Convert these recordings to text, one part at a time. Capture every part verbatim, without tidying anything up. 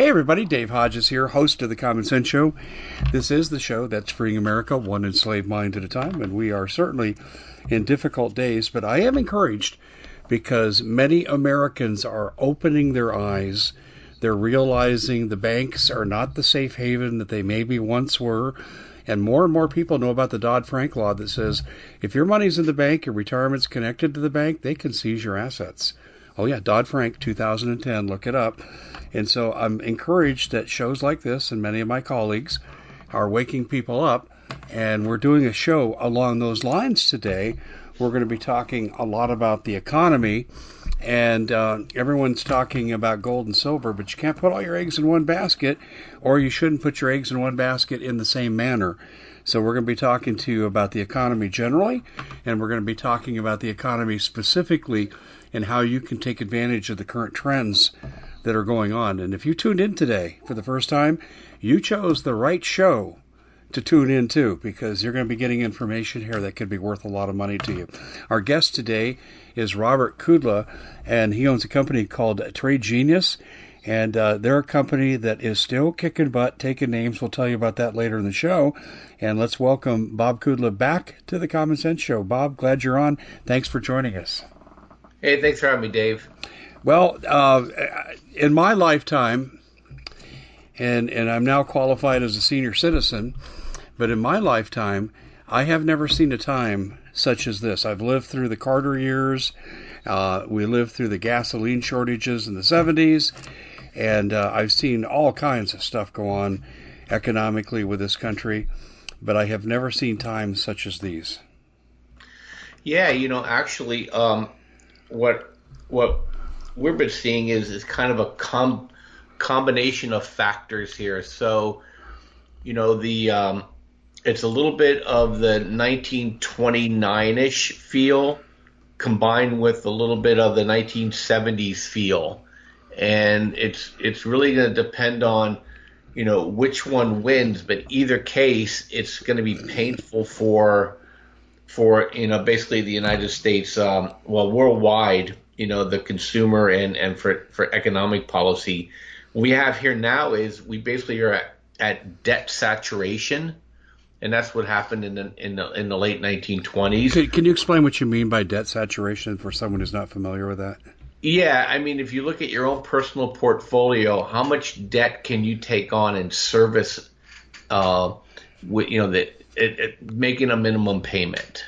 Hey everybody, Dave Hodges here, host of The Common Sense Show. This is the show that's freeing America one enslaved mind at a time, and we are certainly in difficult days, but I am encouraged because many Americans are opening their eyes. They're realizing the banks are not the safe haven that they maybe once were, and more and more people know about the Dodd-Frank law that says if your money's in the bank, your retirement's connected to the bank, they can seize your assets. Oh yeah, Dodd-Frank two thousand ten, look it up. And so I'm encouraged that shows like this and many of my colleagues are waking people up, and we're doing a show along those lines today. We're going to be talking a lot about the economy, and uh, everyone's talking about gold and silver, but you can't put all your eggs in one basket, or you shouldn't put your eggs in one basket in the same manner. So we're going to be talking to you about the economy generally, and we're going to be talking about the economy specifically and how you can take advantage of the current trends that are going on. And if you tuned in today for the first time, you chose the right show to tune in to, because you're going to be getting information here that could be worth a lot of money to you. Our guest today is Robert Kudla, and he owns a company called Trade Genius, and uh, they're a company that is still kicking butt, taking names. We'll tell you about that later in the show. And let's welcome Bob Kudla back to the Common Sense Show. Bob, glad you're on. Thanks for joining us. Hey, thanks for having me, Dave. Well, uh, in my lifetime, and, and I'm now qualified as a senior citizen, but in my lifetime, I have never seen a time such as this. I've lived through the Carter years. Uh, we lived through the gasoline shortages in the seventies, and uh, I've seen all kinds of stuff go on economically with this country, but I have never seen times such as these. Yeah, you know, actually, um, what what we've been seeing is is kind of a com- combination of factors here. So, you know, the um, it's a little bit of the nineteen twenty-nine-ish feel combined with a little bit of the nineteen seventies feel, and it's it's really going to depend on, you know, which one wins. But either case, it's going to be painful for for you know basically the United States, um, well, worldwide. You know, the consumer and, and for, for economic policy. What we have here now is we basically are at, at debt saturation, and that's what happened in the in the in the late nineteen twenties. Can, can you explain what you mean by debt saturation for someone who's not familiar with that? Yeah, I mean, if you look at your own personal portfolio, how much debt can you take on and service, uh, with, you know, that it, it, making a minimum payment?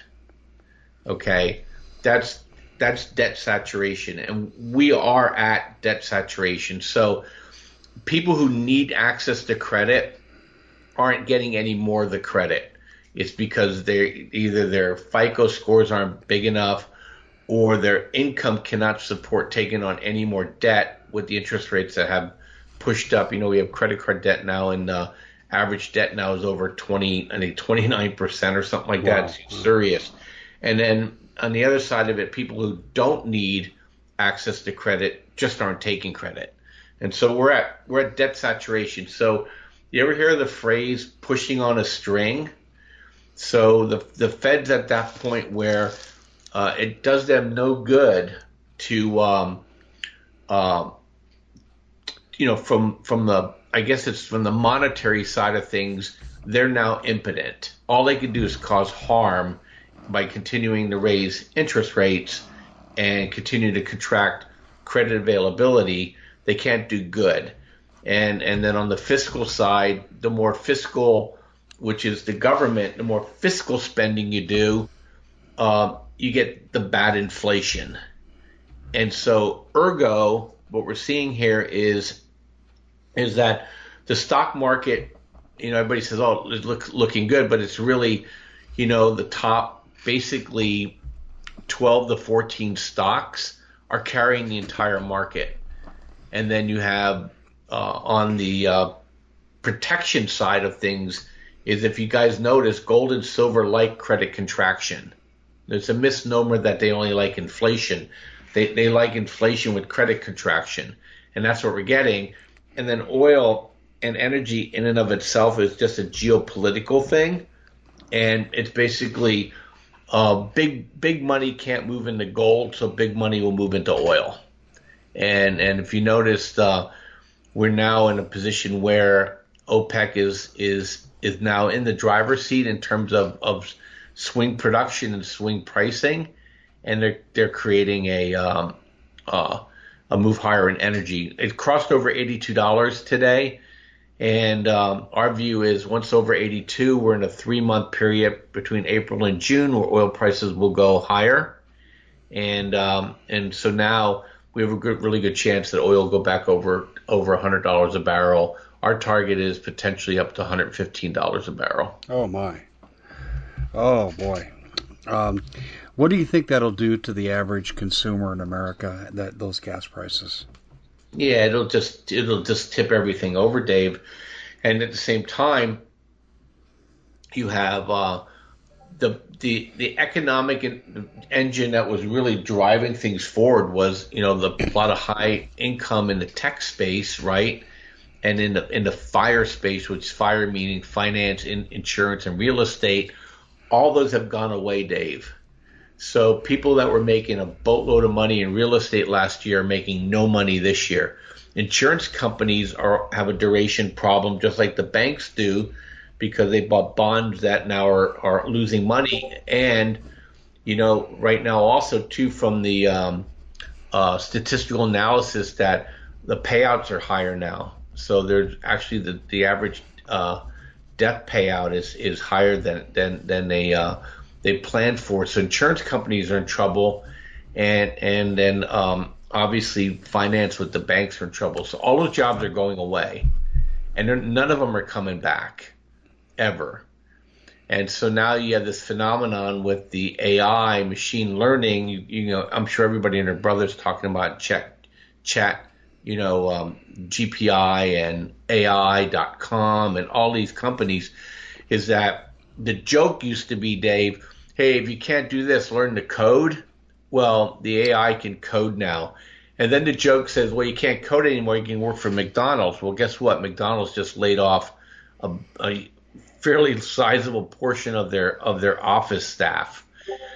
Okay, that's That's debt saturation, and we are at debt saturation. So people who need access to credit aren't getting any more of the credit. It's because they either their FICO scores aren't big enough, or their income cannot support taking on any more debt with the interest rates that have pushed up. You know, we have credit card debt now, and uh, average debt now is over twenty, I think twenty-nine percent or something like wow. that. It's serious. And then on the other side of it, people who don't need access to credit just aren't taking credit. And so we're at we're at debt saturation. So you ever hear the phrase pushing on a string? So the the Fed's at that point where uh, it does them no good to um, uh, you know, from from the I guess it's from the monetary side of things, they're now impotent. All they can do is cause harm by continuing to raise interest rates and continue to contract credit availability. They can't do good. And and then on the fiscal side, the more fiscal, which is the government, the more fiscal spending you do, uh, you get the bad inflation. And so ergo, what we're seeing here is is that the stock market, you know, everybody says, oh, it's look, looking good, but it's really, you know, the top basically twelve to fourteen stocks are carrying the entire market. And then you have uh, on the uh, protection side of things is, if you guys notice, gold and silver like credit contraction. It's a misnomer that they only like inflation. They they like inflation with credit contraction, and that's what we're getting. And then oil and energy in and of itself is just a geopolitical thing, and it's basically uh, big big money can't move into gold, so big money will move into oil. And and if you noticed, uh, we're now in a position where OPEC is is is now in the driver's seat in terms of, of swing production and swing pricing, and they're they're creating a um, uh, a move higher in energy. It crossed over eighty-two dollars today, and um, our view is once over eighty-two, we're in a three month period between April and June where oil prices will go higher, and um, and so now we have a good, really good chance that oil will go back over over one hundred dollars a barrel. Our target is potentially up to one hundred fifteen dollars a barrel. Oh, my. Oh, boy. Um, what do you think that'll do to the average consumer in America, that those gas prices? Yeah, it'll just it'll just tip everything over, Dave. And at the same time, you have uh, the the the economic engine that was really driving things forward was, you know, the a lot of high income in the tech space, right? And in the in the fire space, which is fire meaning finance, in, insurance, and real estate, all those have gone away, Dave. So people that were making a boatload of money in real estate last year are making no money this year. Insurance companies are have a duration problem, just like the banks do, because they bought bonds that now are, are losing money. And, you know, right now also, too, from the um, uh, statistical analysis that the payouts are higher now. So there's actually the, the average uh, death payout is, is higher than than, than they uh, they planned for. So insurance companies are in trouble, and and then um, obviously finance with the banks are in trouble. So all those jobs are going away, and none of them are coming back ever. And so now you have this phenomenon with the A I, machine learning. You, you know, I'm sure everybody and their brother's talking about chat, chat, you know, um, G P I and A I dot com and all these companies. Is that the joke used to be, Dave, hey, if you can't do this, learn the code. Well, the A I can code now. And then the joke says, well, you can't code anymore. You can work for McDonald's. Well, guess what? McDonald's just laid off a, a fairly sizable portion of their of their office staff.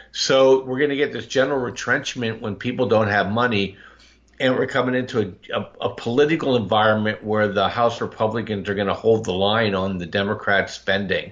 So we're going to get this general retrenchment when people don't have money, and we're coming into a, a, a political environment where the House Republicans are going to hold the line on the Democrat spending.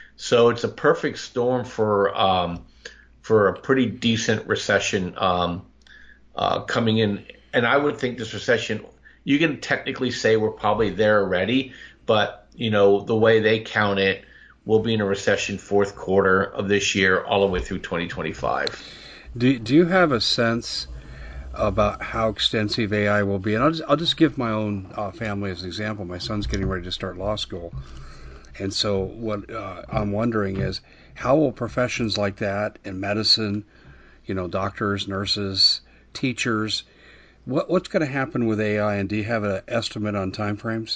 So it's a perfect storm for um, for a pretty decent recession um, uh, coming in. And I would think this recession, you can technically say we're probably there already, but you know, the way they count it, we'll be in a recession fourth quarter of this year all the way through twenty twenty-five. Do, do you have a sense about how extensive A I will be? And I'll just, I'll just give my own uh, family as an example. My son's getting ready to start law school. And so what uh, I'm wondering is, how will professions like that in medicine, you know, doctors, nurses, teachers, what, what's going to happen with A I? And do you have an estimate on timeframes?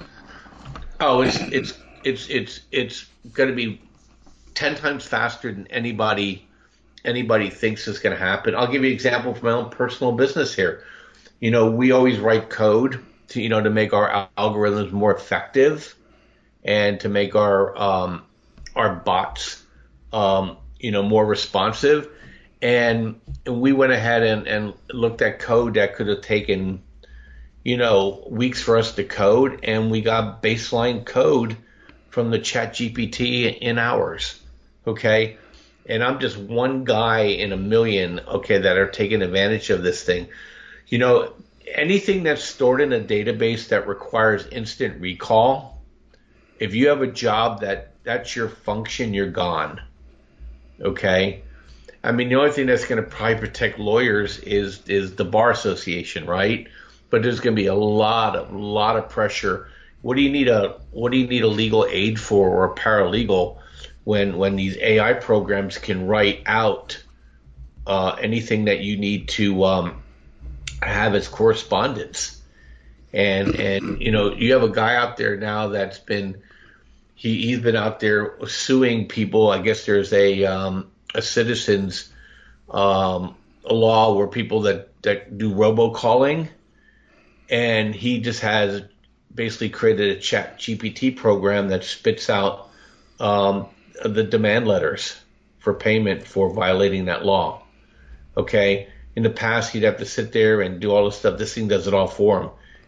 Oh, it's it's it's it's it's going to be ten times faster than anybody anybody thinks is going to happen. I'll give you an example from my own personal business here. You know, we always write code to you know to make our algorithms more effective and to make our um, our bots um, you know more responsive. And we went ahead and, and looked at code that could have taken you know, weeks for us to code, and we got baseline code from the Chat G P T in hours, okay? And I'm just one guy in a million, okay, that are taking advantage of this thing. You know, anything that's stored in a database that requires instant recall, if you have a job that that's your function, you're gone, okay? I mean, the only thing that's going to probably protect lawyers is is the Bar Association, right? But there's going to be a lot of lot of pressure. What do you need a what do you need a legal aid for, or a paralegal, when when these A I programs can write out uh, anything that you need to um, have as correspondence? And and you know you have a guy out there now that's been he he's been out there suing people. I guess there's a um, a citizens um, a law where people that that do robocalling. And he just has basically created a Chat G P T program that spits out um, the demand letters for payment for violating that law. Okay. In the past, he'd have to sit there and do all this stuff. This thing does it all for him.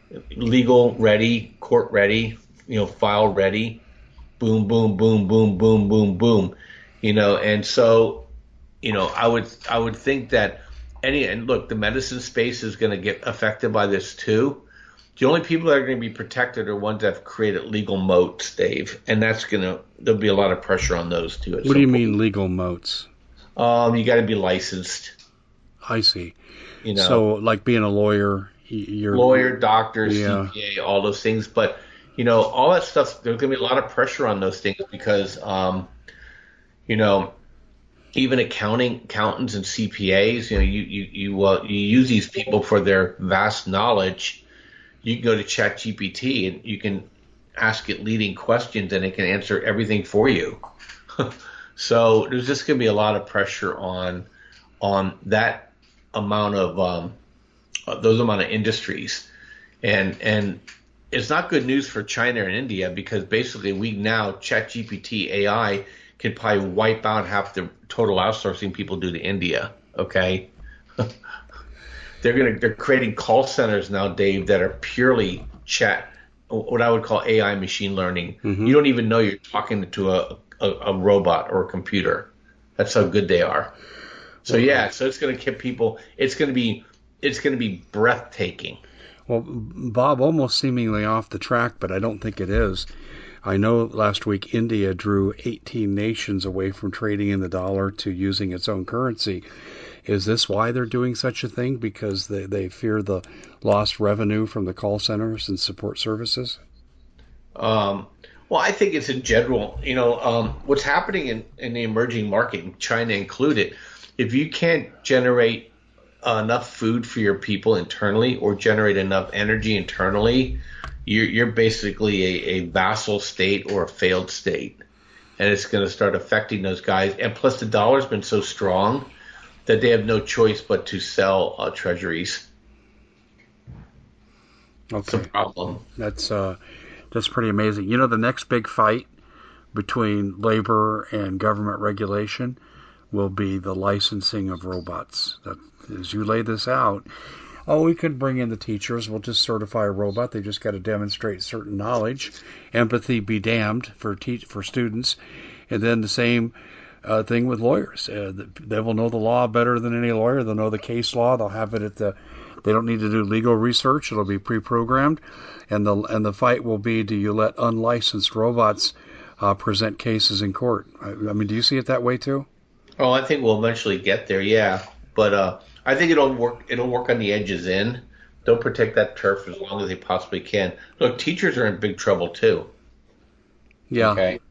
legal ready, court ready, you know, file ready, boom, boom, boom, boom, boom, boom, boom, you know, and so, you know, I would I would think that any and look, the medicine space is going to get affected by this too. The only people that are going to be protected are ones that have created legal moats, Dave, and that's going to there'll be a lot of pressure on those too. What do you point. mean legal moats? Um, you got to be licensed. I see. You know, so like being a lawyer, you're lawyer, doctor, yeah. C P A, all those things. But you know, all that stuff. There's going to be a lot of pressure on those things because, um, you know, even accounting accountants and C P As. You know, you you you uh, you use these people for their vast knowledge. You can go to ChatGPT and you can ask it leading questions, and it can answer everything for you. So there's just going to be a lot of pressure on on that amount of um, those amount of industries, and and it's not good news for China and India because basically we now ChatGPT A I can probably wipe out half the total outsourcing people do to India. Okay, they're gonna they're creating call centers now, Dave, that are purely chat, what I would call A I machine learning. Mm-hmm. You don't even know you're talking to a A, a robot or a computer. That's how good they are. So yeah, so it's going to keep people. It's going to be it's going to be breathtaking. Well, Bob, almost seemingly off the track, but I don't think it is. I know last week India drew eighteen nations away from trading in the dollar to using its own currency. Is this why they're doing such a thing? Because they, they fear the lost revenue from the call centers and support services? Um. Well, I think it's in general, you know, um, what's happening in, in the emerging market, China included, if you can't generate uh, enough food for your people internally or generate enough energy internally, you're, you're basically a, a vassal state or a failed state. And it's going to start affecting those guys. And plus the dollar's been so strong that they have no choice but to sell uh, treasuries. Okay. It's a problem. That's uh. That's pretty amazing. You know, the next big fight between labor and government regulation will be the licensing of robots. That, as you lay this out, oh, we could bring in the teachers. We'll just certify a robot. They just got to demonstrate certain knowledge. Empathy be damned for te- for students. And then the same uh, thing with lawyers. Uh, they will know the law better than any lawyer. They'll know the case law. They'll have it at the... They don't need to do legal research. It'll be pre-programmed. And the and the fight will be, do you let unlicensed robots uh, present cases in court? I, I mean, do you see it that way too? Oh, I think we'll eventually get there, yeah. But uh, I think it'll work. It'll work on the edges in. They'll protect that turf as long as they possibly can. Look, teachers are in big trouble too. Yeah. Okay.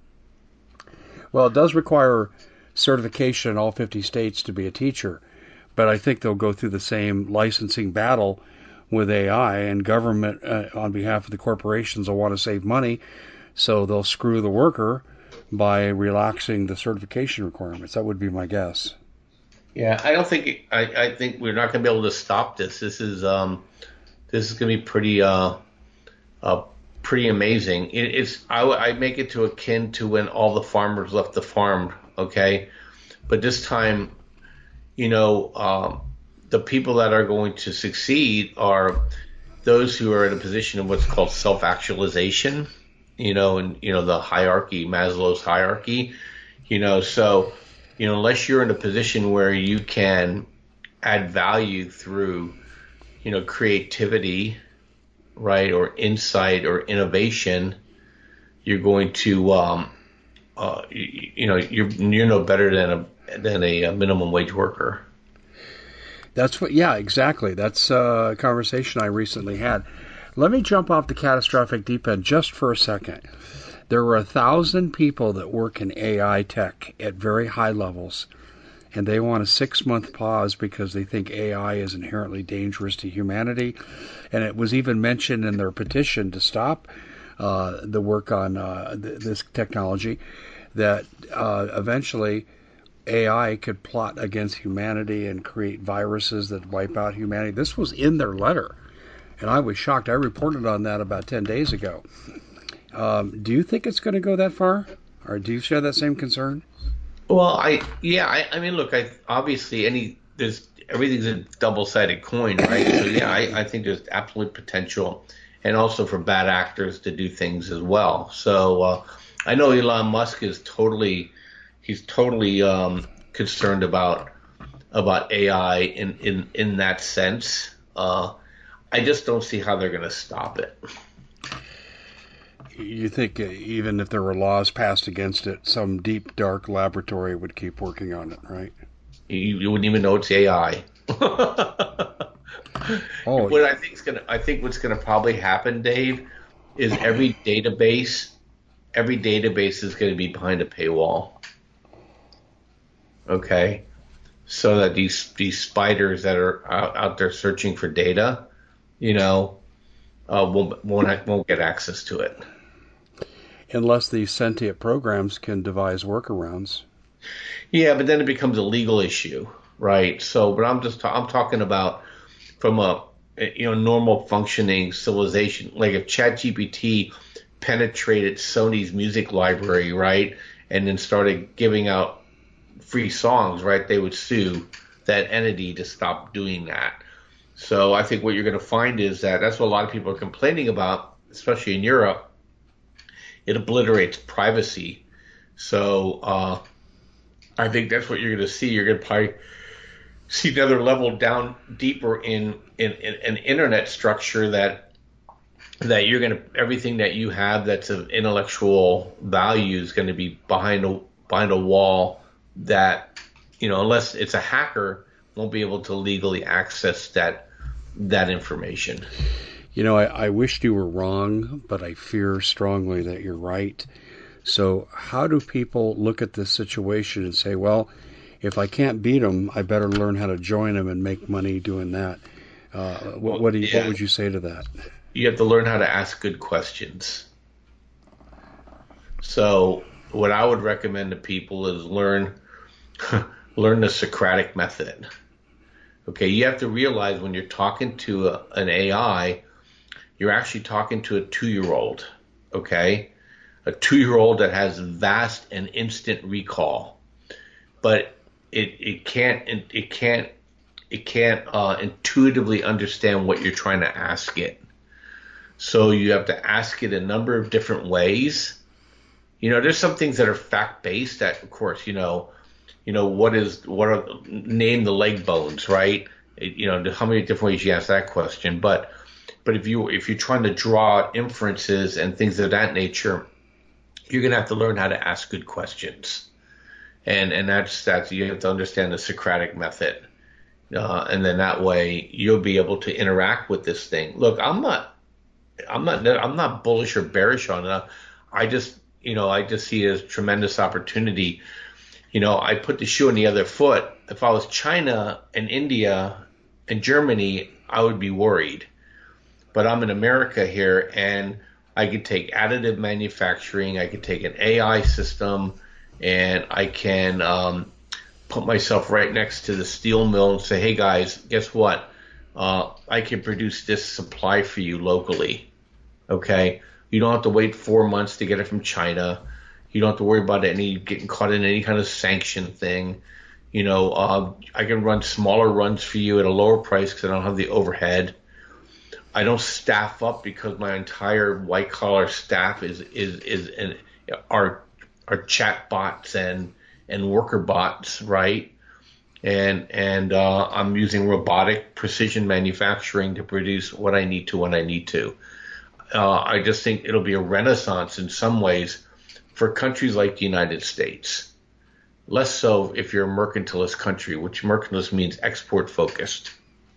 Well, it does require certification in all fifty states to be a teacher, but I think they'll go through the same licensing battle with A I, and government uh, on behalf of the corporations will want to save money, so they'll screw the worker by relaxing the certification requirements. That would be my guess. Yeah, I don't think I, I think we're not going to be able to stop this. This is um, this is going to be pretty uh, uh, pretty amazing. It, it's I, I make it to akin to when all the farmers left the farm. Okay, but this time, you know, um, the people that are going to succeed are those who are in a position of what's called self-actualization. You know, and you know the hierarchy, Maslow's hierarchy. You know, so. You know, unless you're in a position where you can add value through, you know, creativity, right, or insight or innovation, you're going to, um, uh, you, you know, you're you're no better than a than a minimum wage worker. That's what, yeah, exactly. That's a conversation I recently had. Let me jump off the catastrophic deep end just for a second. There were a thousand people that work in A I tech at very high levels, and they want a six-month pause because they think A I is inherently dangerous to humanity. And it was even mentioned in their petition to stop uh, the work on uh, th- this technology that uh, eventually A I could plot against humanity and create viruses that wipe out humanity. This was in their letter, and I was shocked. I reported on that about ten days ago. Um, do you think it's going to go that far, or do you share that same concern? Well, I yeah, I, I mean, look, I obviously any there's everything's a double-sided coin, right? So yeah, I, I think there's absolute potential, and also for bad actors to do things as well. So uh, I know Elon Musk is totally he's totally um, concerned about about A I in in in that sense. Uh, I just don't see how they're going to stop it. You think uh, even if there were laws passed against it, some deep, dark laboratory would keep working on it, right? You, you wouldn't even know it's A I. Oh, what I think is gonna, I think what's going to probably happen, Dave, is every database, every database is going to be behind a paywall. Okay, so that these these spiders that are out, out there searching for data, you know, uh, won't won't won't get access to it. Unless these sentient programs can devise workarounds. Yeah, but then it becomes a legal issue, right? So, but I'm just I'm talking about from a you know normal functioning civilization. Like if ChatGPT penetrated Sony's music library, right, and then started giving out free songs, right, they would sue that entity to stop doing that. So I think what you're going to find is that that's what a lot of people are complaining about, especially in Europe. It obliterates privacy. So uh, I think that's what you're going to see. You're going to probably see another level down deeper in, in, in an internet structure that that you're going to everything that you have that's of intellectual value is going to be behind a behind a wall that, you know, unless it's a hacker, won't be able to legally access that that information. You know, I, I wished you were wrong, but I fear strongly that you're right. So how do people look at this situation and say, well, if I can't beat them, I better learn how to join them and make money doing that? Uh, what, what, do you, yeah. what would you say to that? You have to learn how to ask good questions. So what I would recommend to people is learn learn the Socratic method. Okay, you have to realize when you're talking to a, an A I, you're actually talking to a two-year-old, okay? A two-year-old that has vast and instant recall, but it it can't it, it can't it can't uh, intuitively understand what you're trying to ask it. So you have to ask it a number of different ways. You know, there's some things that are fact-based. That, of course, you know, you know what is what are name the leg bones, right? You know, how many different ways you ask that question, but. But if you if you're trying to draw inferences and things of that nature, you're going to have to learn how to ask good questions, and and that's that's you have to understand the Socratic method, uh, and then that way you'll be able to interact with this thing. Look, I'm not I'm not I'm not bullish or bearish on it. I just you know I just see it as tremendous opportunity. You know, I put the shoe on the other foot. If I was China and India and Germany, I would be worried. But I'm in America here, and I could take additive manufacturing, I could take an A I system, and I can um, put myself right next to the steel mill and say, hey, guys, guess what? Uh, I can produce this supply for you locally, okay? You don't have to wait four months to get it from China. You don't have to worry about any getting caught in any kind of sanction thing. You know, uh, I can run smaller runs for you at a lower price because I don't have the overhead. I don't staff up because my entire white collar staff is is is in, are are chat bots and and worker bots, right? And and uh, I'm using robotic precision manufacturing to produce what I need to when I need to. Uh, I just think it'll be a renaissance in some ways for countries like the United States. Less so if you're a mercantilist country, which mercantilist means export focused.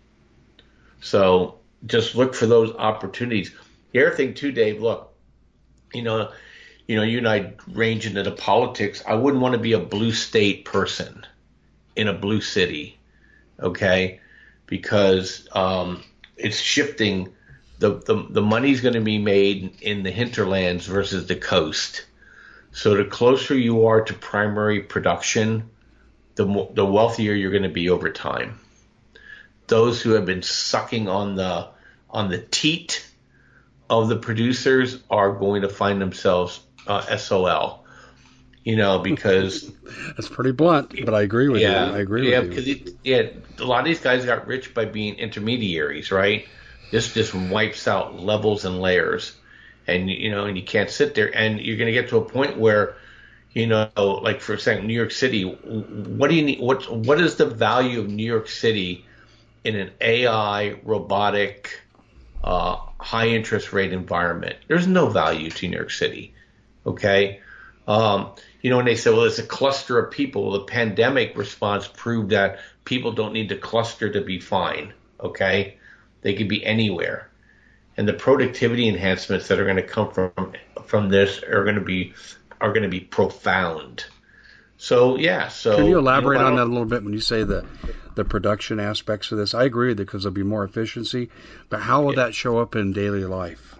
So just look for those opportunities. The other thing too, Dave, look, you know, you know, you and I range into the politics. I wouldn't want to be a blue state person in a blue city, okay? Because um, it's shifting. The, the, the money's going to be made in the hinterlands versus the coast. So the closer you are to primary production, the more, the wealthier you're going to be over time. Those who have been sucking on the on the teat of the producers are going to find themselves uh, S O L. You know, because that's pretty blunt, but I agree with yeah, you. I agree yeah, with you. because it, yeah, a lot of these guys got rich by being intermediaries, right? This just wipes out levels and layers, and you know, and you can't sit there. And you're going to get to a point where, you know, like for example, New York City. What do you need? What what is the value of New York City in an A I robotic, uh, high interest rate environment? There's no value to New York City. Okay, um, you know, when they say, well, it's a cluster of people. The pandemic response proved that people don't need to cluster to be fine. Okay. They could be anywhere, and the productivity enhancements that are going to come from from this are going to be are going to be profound. So yeah. So can you elaborate you know, on that a little bit when you say the the production aspects of this? I agree with it because there'll be more efficiency, but how will yeah. that show up in daily life?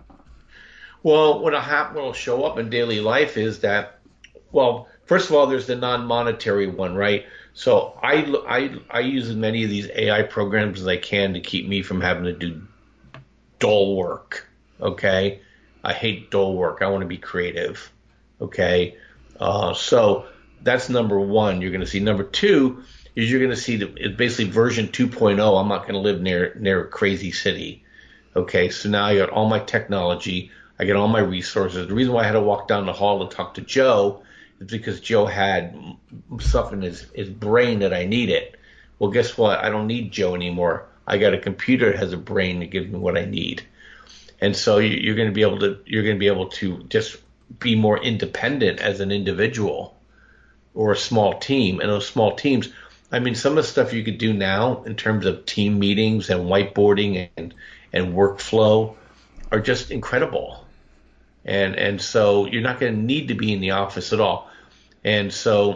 Well, what will show up in daily life is that, well, first of all, there's the non-monetary one, right? So I, I, I use as many of these A I programs as I can to keep me from having to do dull work, okay? I hate dull work. I want to be creative, okay? Uh, so that's number one you're going to see. Number two is you're going to see the, it's basically version two point oh. I'm not going to live near near a crazy city, okay? So now I got all my technology. I get all my resources. The reason why I had to walk down the hall and talk to Joe is because Joe had stuff in his, his brain that I needed. Well, guess what? I don't need Joe anymore. I got a computer that has a brain that gives me what I need. And so you're going to be able to you're going to be able to just be more independent as an individual or a small team. And those small teams, I mean, some of the stuff you could do now in terms of team meetings and whiteboarding and and workflow are just incredible. And and so you're not going to need to be in the office at all. And so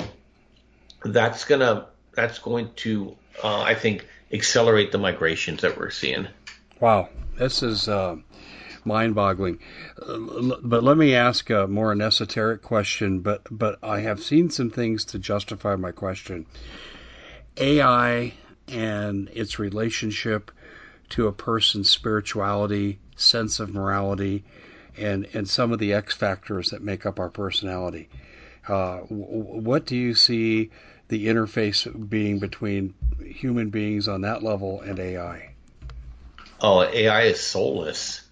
that's gonna that's going to uh, I think accelerate the migrations that we're seeing. Wow, this is uh, mind-boggling. Uh, but let me ask a more an esoteric question. But but I have seen some things to justify my question. A I and its relationship to a person's spirituality, sense of morality, and and some of the X factors that make up our personality. Uh, what do you see the interface being between human beings on that level and A I? Oh, A I is soulless.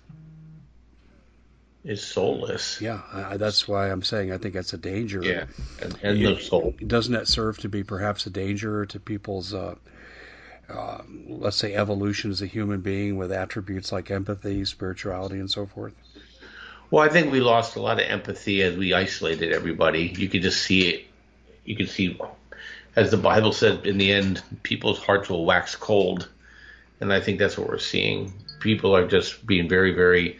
Is soulless. Yeah, I, that's why I'm saying I think that's a danger. Yeah, and, and no soul. Doesn't that serve to be perhaps a danger to people's, uh, uh, let's say, evolution as a human being with attributes like empathy, spirituality, and so forth? Well, I think we lost a lot of empathy as we isolated everybody. You could just see it. You could see, as the Bible said, in the end, people's hearts will wax cold. And I think that's what we're seeing. People are just being very, very,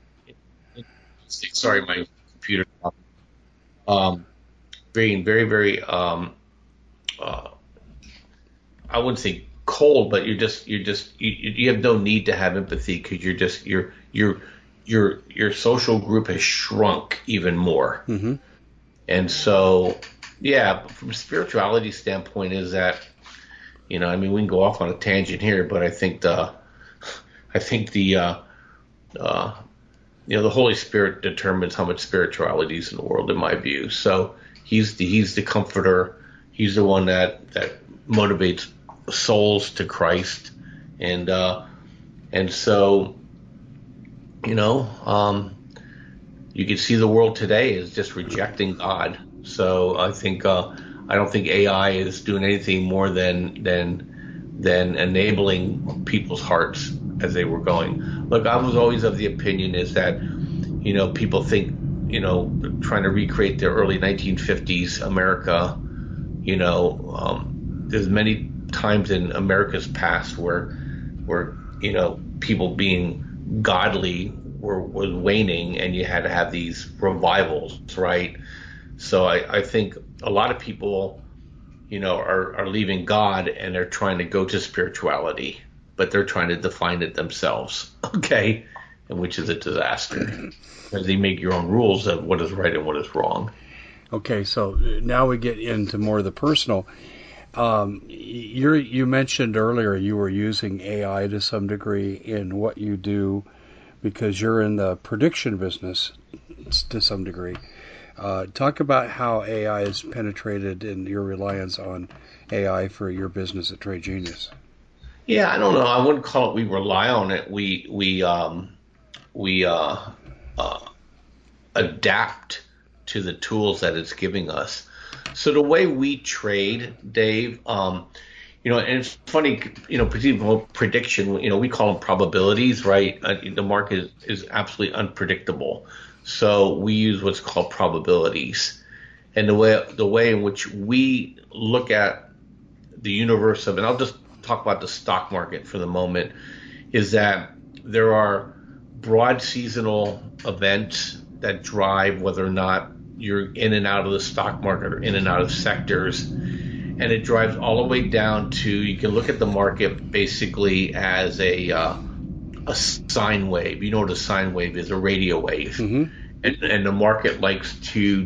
sorry, my computer, um, being very, very, um, uh, I wouldn't say cold, but you're just, you're just, you, you have no need to have empathy because you're just, you're, you're, your your social group has shrunk even more. Mm-hmm. And so, yeah, from a spirituality standpoint is that, you know, I mean, we can go off on a tangent here, but I think the, I think the, uh, uh, you know, the Holy Spirit determines how much spirituality is in the world, in my view. So he's the, he's the comforter. He's the one that, that motivates souls to Christ. And, uh, and so, you know, um, you can see the world today is just rejecting God. So I think uh, I don't think A I is doing anything more than than than enabling people's hearts as they were going. Look, I was always of the opinion is that, you know, people think, you know, trying to recreate the early nineteen fifties America, you know, um, there's many times in America's past where where you know people being godly were was waning, and you had to have these revivals, right? So I, I think a lot of people, you know, are, are leaving God and they're trying to go to spirituality, but they're trying to define it themselves, okay? And which is a disaster because they make your own rules of what is right and what is wrong. Okay, so now we get into more of the personal. Um, you you mentioned earlier you were using A I to some degree in what you do because you're in the prediction business to some degree. Uh, talk about how A I has penetrated and your reliance on A I for your business at Trade Genius. Yeah, I don't know. I wouldn't call it we rely on it. We we um, we uh, uh, adapt to the tools that it's giving us. So the way we trade, Dave, um, you know, and it's funny, you know, people prediction, you know, we call them probabilities, right? Uh, the market is, is absolutely unpredictable. So we use what's called probabilities. And the way the way in which we look at the universe of, and I'll just talk about the stock market for the moment, is that there are broad seasonal events that drive whether or not you're in and out of the stock market or in and out of sectors. And it drives all the way down to, you can look at the market basically as a uh, a sine wave. You know what a sine wave is, a radio wave. Mm-hmm. And, and the market likes to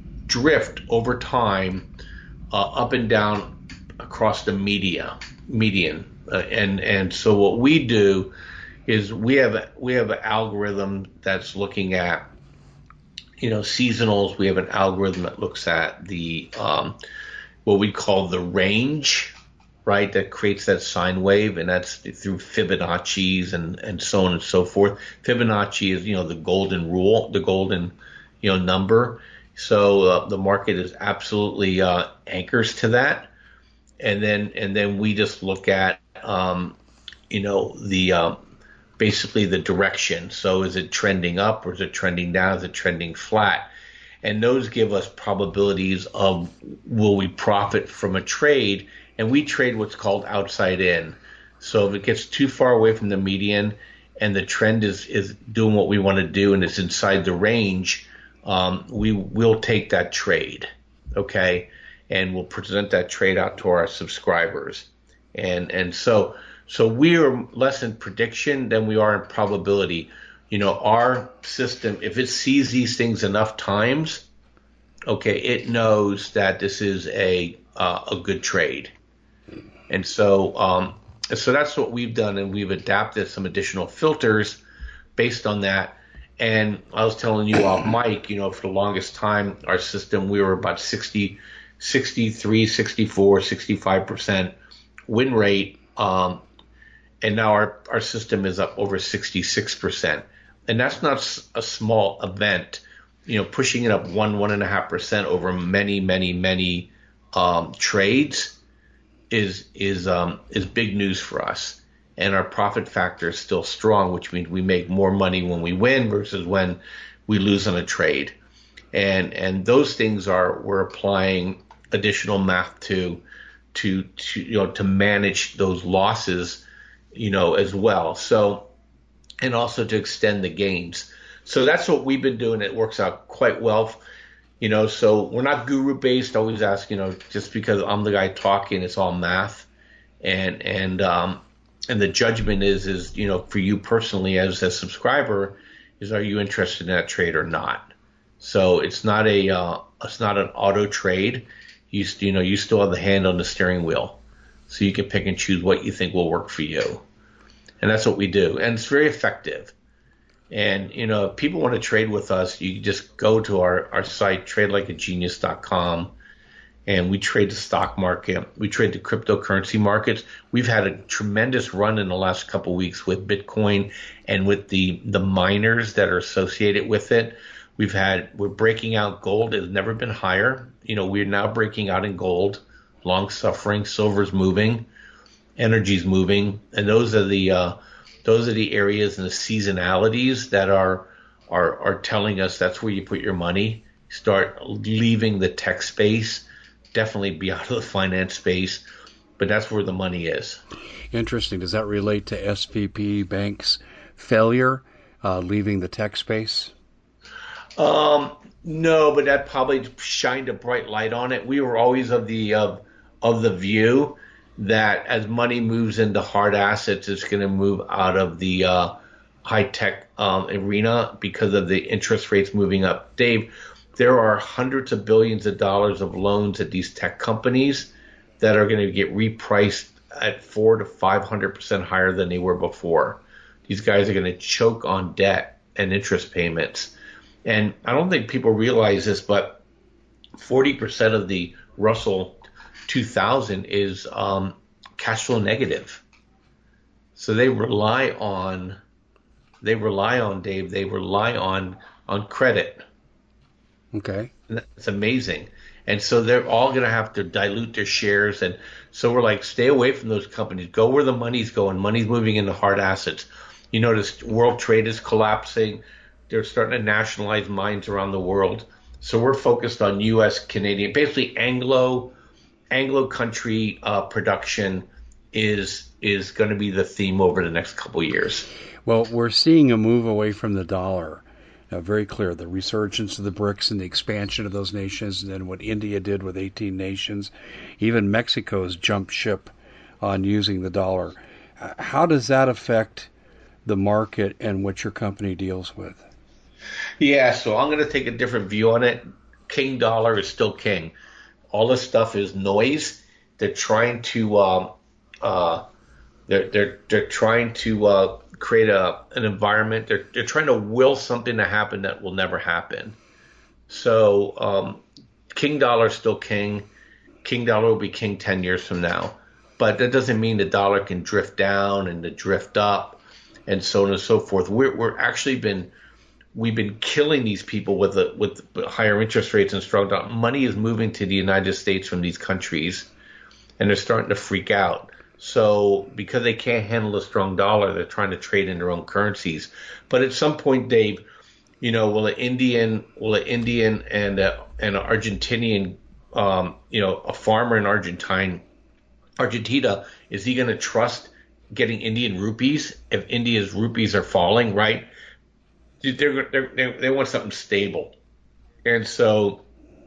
drift over time uh, up and down across the media median. Uh, and, and so what we do is we have we have an algorithm that's looking at, you know, seasonals. We have an algorithm that looks at the um, what we call the range, right, that creates that sine wave, and that's through Fibonacci's and, and so on and so forth. Fibonacci is, you know, the golden rule, the golden, you know, number. So uh, the market is absolutely uh, anchors to that, and then and then we just look at, um, you know, the uh, basically the direction. So is it trending up or is it trending down? Is it trending flat? And those give us probabilities of, will we profit from a trade? And we trade what's called outside in. So if it gets too far away from the median and the trend is, is doing what we want to do and it's inside the range, um, we will take that trade, okay? And we'll present that trade out to our subscribers. And and so so we are less in prediction than we are in probability. You know, our system, if it sees these things enough times, okay, it knows that this is a uh, a good trade. And so um, so that's what we've done, and we've adapted some additional filters based on that. And I was telling you off mic, you know, for the longest time, our system, we were about sixty, sixty-three, sixty-four, sixty-five percent win rate. Um, and now our, our system is up over sixty-six percent. And that's not a small event, you know, pushing it up one, one and a half percent over many, many, many um, trades is is um, is big news for us. And our profit factor is still strong, which means we make more money when we win versus when we lose on a trade. And and those things are, we're applying additional math to to to you know to manage those losses, you know, as well. So, and also to extend the gains. So that's what we've been doing. It works out quite well, you know. So we're not guru based. I always ask, you know, just because I'm the guy talking, it's all math, and and um, and the judgment is is you know, for you personally as a subscriber, is, are you interested in that trade or not? So it's not a uh, it's not an auto trade. You you know you still have the hand on the steering wheel, so you can pick and choose what you think will work for you. And that's what we do. And it's very effective. And, you know, if people want to trade with us, you just go to our, our site, trade like a genius dot com, and we trade the stock market. We trade the cryptocurrency markets. We've had a tremendous run in the last couple of weeks with Bitcoin and with the, the miners that are associated with it. We've had, we're breaking out gold. It's never been higher. You know, we're now breaking out in gold, long suffering, silver's moving. Energy's moving, and those are the uh, those are the areas and the seasonalities that are are are telling us that's where you put your money. Start leaving the tech space, definitely be out of the finance space, but that's where the money is. Interesting. Does that relate to S V B Bank's failure, uh, leaving the tech space? Um, no, but that probably shined a bright light on it. We were always of the of of the view that as money moves into hard assets, it's going to move out of the uh, high-tech um, arena because of the interest rates moving up. Dave, there are hundreds of billions of dollars of loans at these tech companies that are going to get repriced at four to five hundred percent higher than they were before. These guys are going to choke on debt and interest payments. And I don't think people realize this, but forty percent of the Russell two thousand is um, cash flow negative. So they rely on, they rely on Dave. They rely on on credit. Okay. It's amazing. And so they're all going to have to dilute their shares. And so we're like, stay away from those companies. Go where the money's going. Money's moving into hard assets. You notice world trade is collapsing. They're starting to nationalize mines around the world. So we're focused on U S, Canadian, basically Anglo, Anglo country uh, production is is going to be the theme over the next couple of years. Well, we're seeing a move away from the dollar. Uh, very clear, the resurgence of the BRICS and the expansion of those nations, and then what India did with eighteen nations. Even Mexico's jumped ship on using the dollar. Uh, how does that affect the market and what your company deals with? Yeah, so I'm going to take a different view on it. King dollar is still king. All this stuff is noise. They're trying to um, uh, they're they're they're trying to uh, create a an environment. They're they're trying to will something to happen that will never happen. So um, king dollar is still king. King dollar will be king ten years from now. But that doesn't mean the dollar can drift down and to drift up and so on and so forth. We're we're actually been we've been killing these people with the, with higher interest rates and strong dollar. Money is moving to the United States from these countries, and they're starting to freak out. So because they can't handle a strong dollar, they're trying to trade in their own currencies. But at some point, Dave, you know, will an Indian, will an Indian and a, and an Argentinian, um, you know, a farmer in Argentine, Argentina, is he going to trust getting Indian rupees if India's rupees are falling, right? They're, they're, they're, they want something stable. And so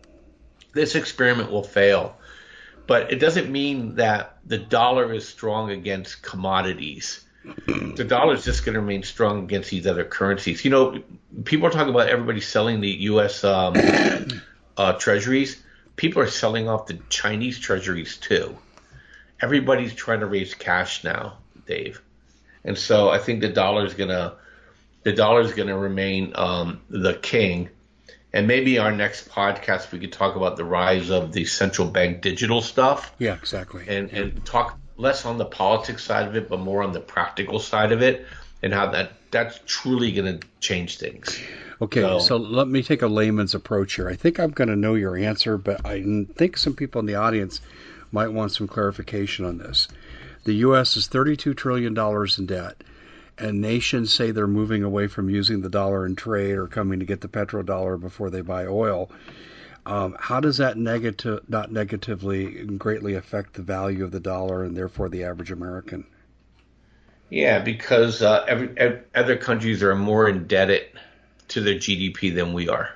this experiment will fail. But it doesn't mean that the dollar is strong against commodities. The dollar is just going to remain strong against these other currencies. You know, people are talking about everybody selling the U S um, uh, treasuries. People are selling off the Chinese treasuries too. Everybody's trying to raise cash now, Dave. And so I think the dollar is going to the dollar is going to remain um, the king. And maybe our next podcast we could talk about the rise of the central bank digital stuff. Yeah, exactly. And yeah. and talk less on the politics side of it, but more on the practical side of it, and how that that's truly going to change things. Okay, so, so let me take a layman's approach here. I think I'm going to know your answer, but I think some people in the audience might want some clarification on this. The U S is thirty-two trillion dollars in debt, and nations say they're moving away from using the dollar in trade or coming to get the petrodollar before they buy oil. Um, how does that negative, not negatively greatly affect the value of the dollar and therefore the average American? Yeah, because uh, every, every, other countries are more indebted to their G D P than we are.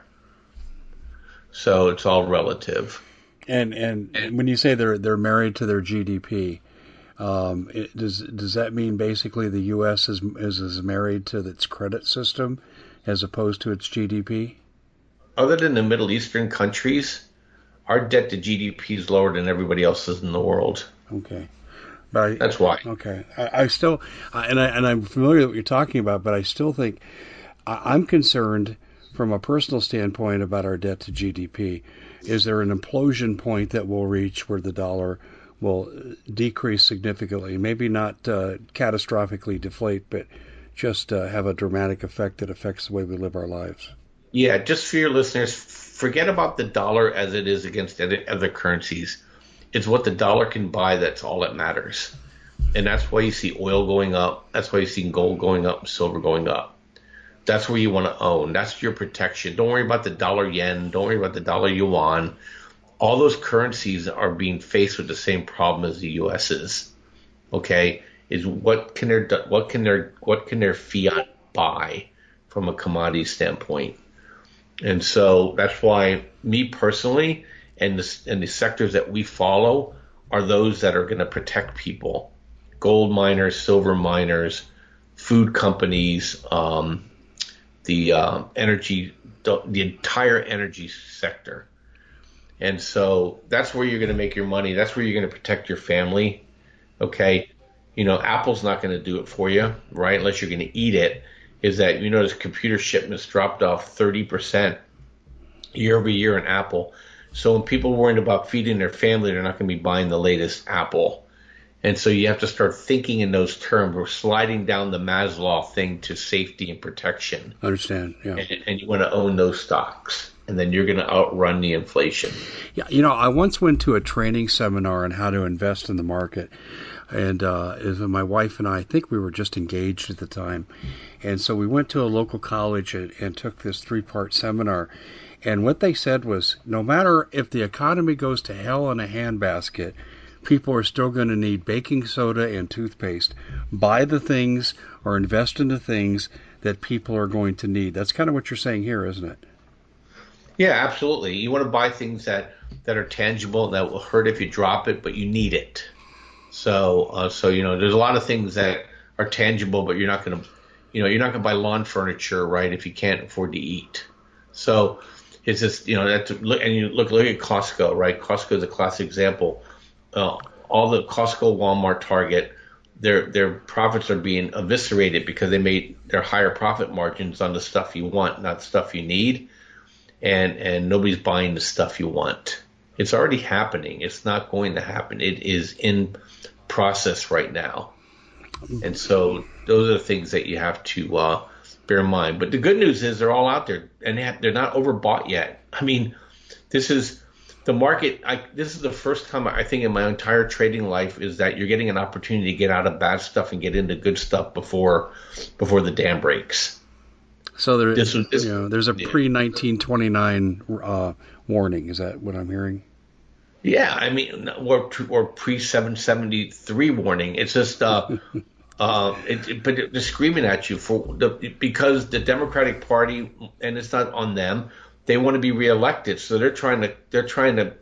So it's all relative. And and, and when you say they're they're married to their G D P, um, it, does does that mean basically the U S is, is is married to its credit system as opposed to its G D P? Other than the Middle Eastern countries, our debt to G D P is lower than everybody else's in the world. Okay. But I, That's why. Okay. I, I still, and, I, and I'm familiar with what you're talking about, but I still think I, I'm concerned from a personal standpoint about our debt to G D P. Is there an implosion point that we'll reach where the dollar will decrease significantly? Maybe not uh, catastrophically deflate, but just uh, have a dramatic effect that affects the way we live our lives. Yeah, just for your listeners, forget about the dollar as it is against other currencies. It's what the dollar can buy that's all that matters. And that's why you see oil going up. That's why you see gold going up and silver going up. That's where you want to own. That's your protection. Don't worry about the dollar yen. Don't worry about the dollar yuan. All those currencies are being faced with the same problem as the U S is. Okay, is what can their what can their what can their fiat buy from a commodity standpoint? And so that's why me personally and the and the sectors that we follow are those that are going to protect people: gold miners, silver miners, food companies, um, the uh, energy, the, the entire energy sector. And so that's where you're going to make your money. That's where you're going to protect your family. Okay. You know, Apple's not going to do it for you, right? Unless you're going to eat it. Is that, you notice computer shipments dropped off thirty percent year over year in Apple. So when people are worried about feeding their family, they're not going to be buying the latest Apple. And so you have to start thinking in those terms. We're sliding down the Maslow thing to safety and protection. I understand, yeah. And, and you want to own those stocks, and then you're going to outrun the inflation. Yeah, you know, I once went to a training seminar on how to invest in the market. And uh, it was my wife and I, I think we were just engaged at the time. And so we went to a local college and, and took this three-part seminar. And what they said was, no matter if the economy goes to hell in a handbasket, people are still going to need baking soda and toothpaste. Buy the things or invest in the things that people are going to need. That's kind of what you're saying here, isn't it? Yeah, absolutely. You want to buy things that, that are tangible, that will hurt if you drop it, but you need it. So, uh, so you know, there's a lot of things that are tangible, but you're not going to, you know, you're not going to buy lawn furniture, right, if you can't afford to eat. So it's just, you know, that's, and you look look at Costco, right? Costco is a classic example. Uh, all the Costco, Walmart, Target, their their profits are being eviscerated because they made their higher profit margins on the stuff you want, not stuff you need, and and nobody's buying the stuff you want. It's already happening. It's not going to happen. It is in process right now. And so those are the things that you have to uh, bear in mind. But the good news is they're all out there, and they have, they're not overbought yet. I mean, this is the market. I, this is the first time I think in my entire trading life is that you're getting an opportunity to get out of bad stuff and get into good stuff before before the dam breaks. So there, this was, this, you know, there's a pre nineteen twenty-nine uh, warning. Is that what I'm hearing? Yeah, I mean, or or pre seven seventy-three warning. It's just, uh, uh, it, it, but they're screaming at you for the because the Democratic Party, and it's not on them. They want to be reelected, so they're trying to they're trying to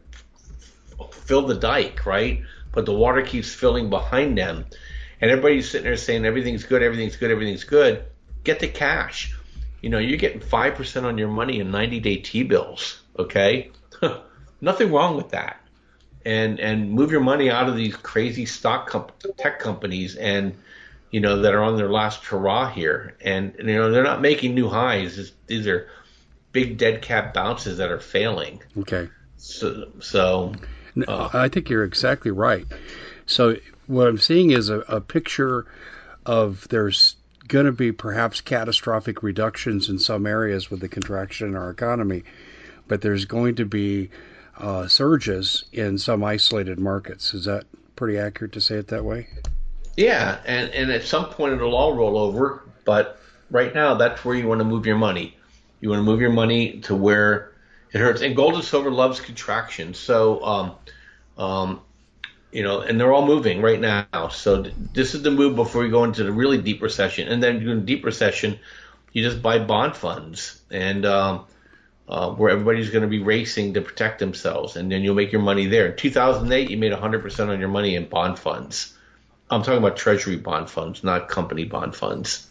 fill the dike, right? But the water keeps filling behind them, and everybody's sitting there saying everything's good, everything's good, everything's good. Get the cash. You know, you're getting five percent on your money in ninety-day T-bills. Okay, nothing wrong with that. And and move your money out of these crazy stock comp- tech companies and, you know, that are on their last hurrah here. And, you know, they're not making new highs. It's, these are big dead cat bounces that are failing. Okay. So, so uh, I think you're exactly right. So what I'm seeing is a, a picture of there's going to be perhaps catastrophic reductions in some areas with the contraction in our economy, but there's going to be Uh, surges in some isolated markets. Is that pretty accurate to say it that way? Yeah, and, and at some point it'll all roll over, but right now that's where you want to move your money. You want to move your money to where it hurts. And gold and silver loves contraction. So, um, um, you know, and they're all moving right now. So th- this is the move before we go into the really deep recession. And then in deep recession, you just buy bond funds and um, Uh, where everybody's going to be racing to protect themselves, and then you'll make your money there. In two thousand eight, you made one hundred percent on your money in bond funds. I'm talking about treasury bond funds, not company bond funds.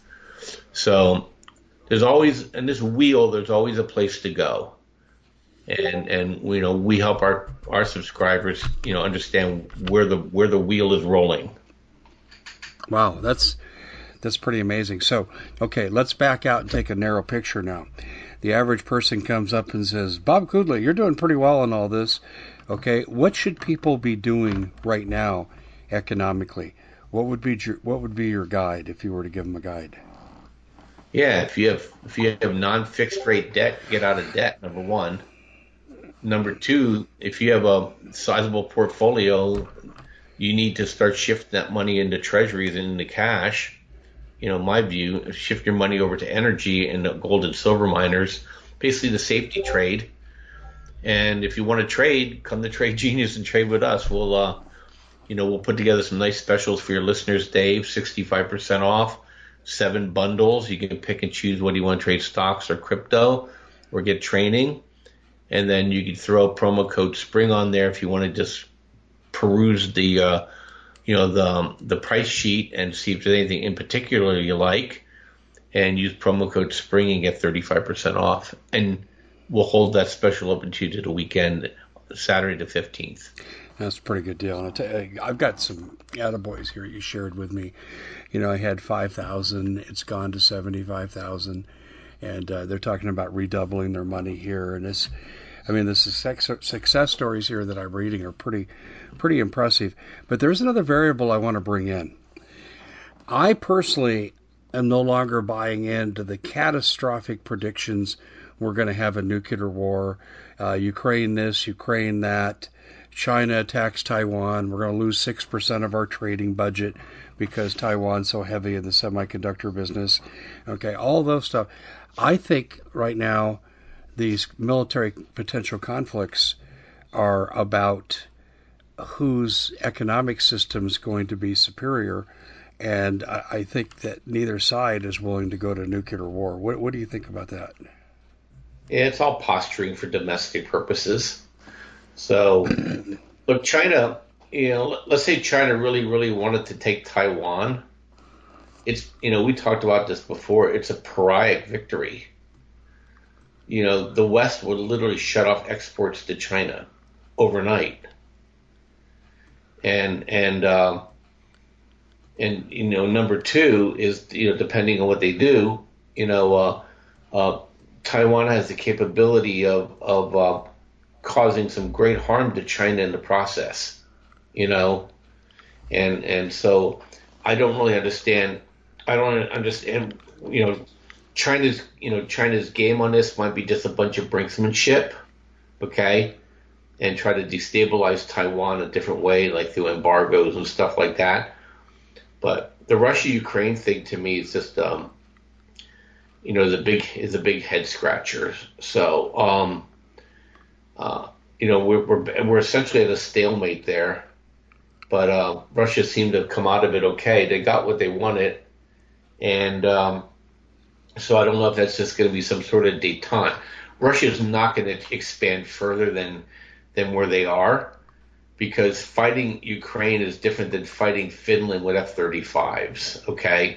So there's always, in this wheel, there's always a place to go. And, and you know, we help our, our subscribers, you know, understand where the where the wheel is rolling. Wow, that's that's pretty amazing. So, okay, let's back out and take a narrow picture now. The average person comes up and says, Bob Kudla, you're doing pretty well in all this. Okay, what should people be doing right now economically? What would be your, what would be your guide if you were to give them a guide? Yeah, if you have if you have non-fixed rate debt, get out of debt, number one. Number two, if you have a sizable portfolio, you need to start shifting that money into treasuries and into cash. You know, my view, shift your money over to energy and the gold and silver miners, basically the safety trade. And if you want to trade, come to Trade Genius and trade with us. We'll, uh, you know, we'll put together some nice specials for your listeners, Dave, sixty-five percent off, seven bundles. You can pick and choose whether you want to trade stocks or crypto or get training. And then you can throw a promo code SPRING on there if you want to just peruse the, uh, you know, the the price sheet and see if there's anything in particular you like, and use promo code SPRING and get thirty-five percent off. And we'll hold that special open to you to the weekend, Saturday the fifteenth. That's a pretty good deal. And I tell you, I've got some attaboys here you shared with me. You know, I had five thousand. It's gone to seventy-five thousand. And uh, they're talking about redoubling their money here. And it's, I mean, the success, success stories here that I'm reading are pretty, pretty impressive. But there's another variable I want to bring in. I personally am no longer buying into the catastrophic predictions we're going to have a nuclear war, uh, Ukraine this, Ukraine that, China attacks Taiwan, we're going to lose six percent of our trading budget because Taiwan's so heavy in the semiconductor business. Okay, all those stuff. I think right now these military potential conflicts are about whose economic system is going to be superior. And I think that neither side is willing to go to nuclear war. What, what do you think about that? Yeah, it's all posturing for domestic purposes. So, look, China, you know, let's say China really, really wanted to take Taiwan. It's, you know, we talked about this before. It's a pyrrhic victory. You know, the West would literally shut off exports to China overnight. And, and, uh, And, you know, number two is, you know, depending on what they do, you know, uh, uh, Taiwan has the capability of, of uh, causing some great harm to China in the process, you know. And and so I don't really understand. I don't understand, you know, China's, you know, China's game on this might be just a bunch of brinksmanship, okay, and try to destabilize Taiwan a different way, like through embargoes and stuff like that. But the Russia-Ukraine thing to me is just, um, you know, is a big is a big head scratcher. So, um, uh, you know, we're, we're we're essentially at a stalemate there. But uh, Russia seemed to have come out of it okay. They got what they wanted, and um, so I don't know if that's just going to be some sort of détente. Russia's not going to expand further than than where they are. Because fighting Ukraine is different than fighting Finland with F thirty-fives, okay?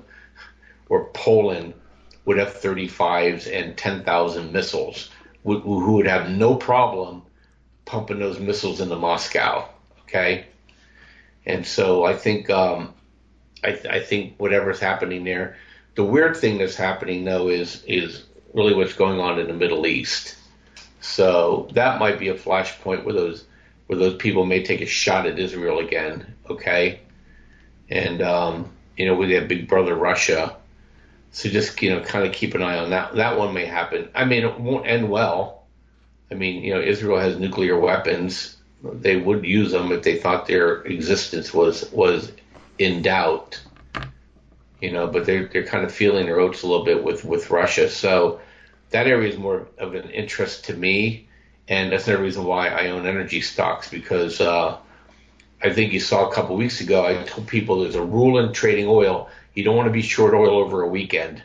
Or Poland with F thirty-fives and ten thousand missiles, who, who would have no problem pumping those missiles into Moscow, okay? And so I think um, I, I think whatever's happening there, the weird thing that's happening, though, is is really what's going on in the Middle East. So that might be a flashpoint where those where those people may take a shot at Israel again, okay? And, um, you know, with that big brother Russia. So just, you know, kind of keep an eye on that. That one may happen. I mean, it won't end well. I mean, you know, Israel has nuclear weapons. They would use them if they thought their existence was was in doubt, you know, but they're, they're kind of feeling their oats a little bit with, with Russia. So that area is more of an interest to me. And that's another reason why I own energy stocks, because uh, I think you saw a couple of weeks ago, I told people there's a rule in trading oil. You don't want to be short oil over a weekend.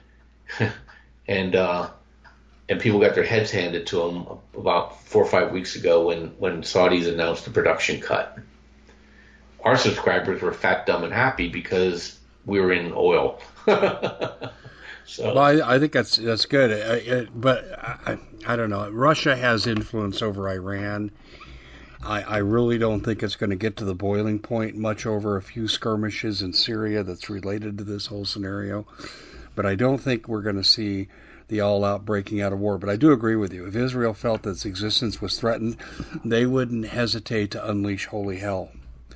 and uh, and people got their heads handed to them about four or five weeks ago when, when Saudis announced the production cut. Our subscribers were fat, dumb, and happy because we were in oil. So. Well, I, I think that's that's good, I, I, but I, I don't know. Russia has influence over Iran. I, I really don't think it's going to get to the boiling point much over a few skirmishes in Syria that's related to this whole scenario. But I don't think we're going to see the all-out breaking out of war. But I do agree with you. If Israel felt that its existence was threatened, they wouldn't hesitate to unleash holy hell.